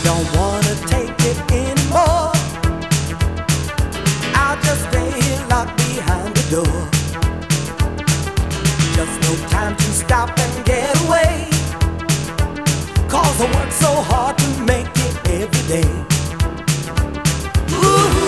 don't wanna take it anymore. I'll just stay here locked behind the door. Just no time to stop and get away. 'Cause I work so hard to make it every day. Ooh.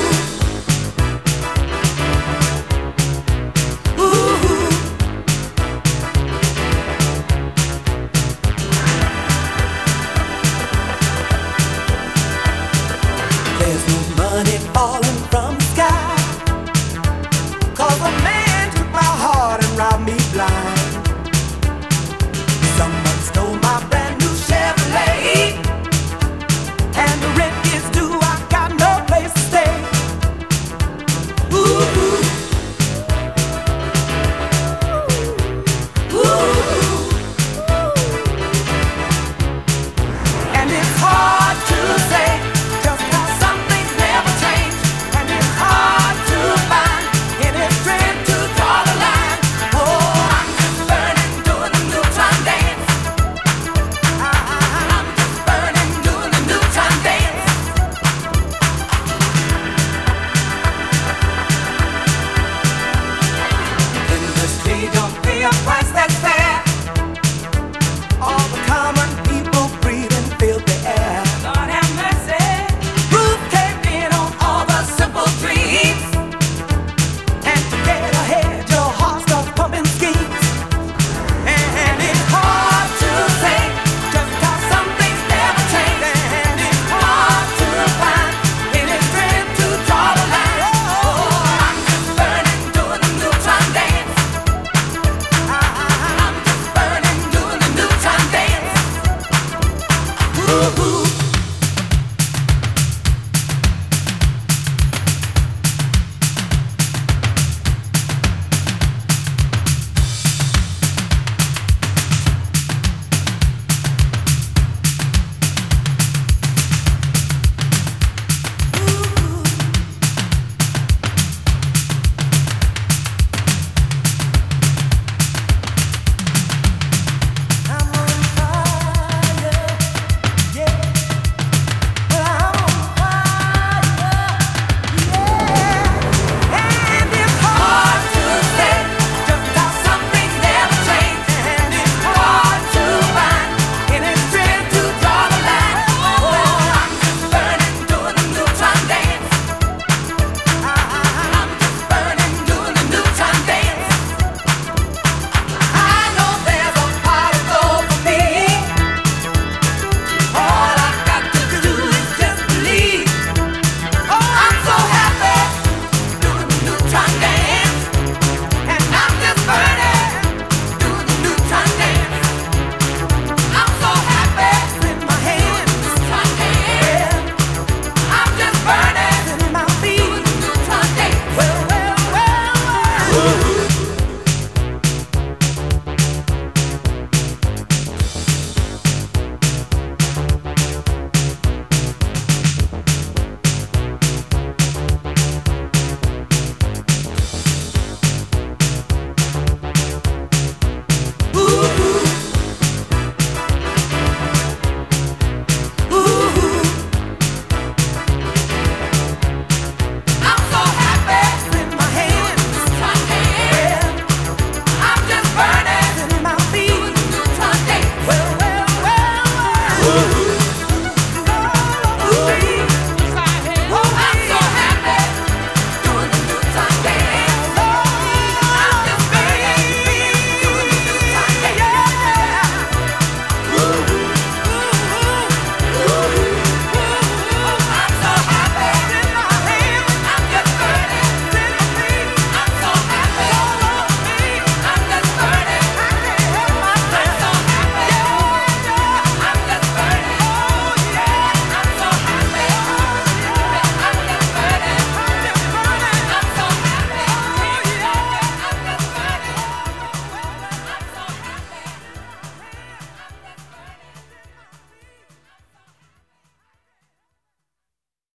There's no money falling from the sky, 'cause a man took my heart and robbed me blind. Someone stole my brand new Chevrolet, and the rent is due, I got no place to stay. Ooh, ooh, and it's hard to say just how some things never change, and it's hard to find any strength to draw the line. Oh, I'm just burning, doing the neutron dance. I'm just burning, doing the neutron dance. Industry don't pay a price that's fair. All the common people breathing filthy air. Lord have mercy. Roof caved in on all the simple dreams, and to get ahead, your heart starts pumping schemes. And it's hard to say just how some things never change, and it's hard to find any strength to draw the line. Oh, I'm just burning, doing the neutron dance. I'm just burning, doing the neutron dance. Ooh. I'm on fire, yeah. Well, I'm on fire, yeah. And it's hard to say just how some things never change, and it's hard to find any strength to draw the line. Oh, I'm just burning, doing the neutron dance. I'm just burning, doing the neutron dance. I know there's a pot of gold for me. All I got to do is just believe. Oh, I'm so happy doing the neutron dance, and I'm just burning, doing the neutron dance. I'm so happy in my hands, neutron dance. I'm just burning in my feet, doing the neutron dance. Well, well, well, well. I'm so happy in my hands, neutron dance. I'm just burning in my feet, doing the neutron dance. Well, well, well, well.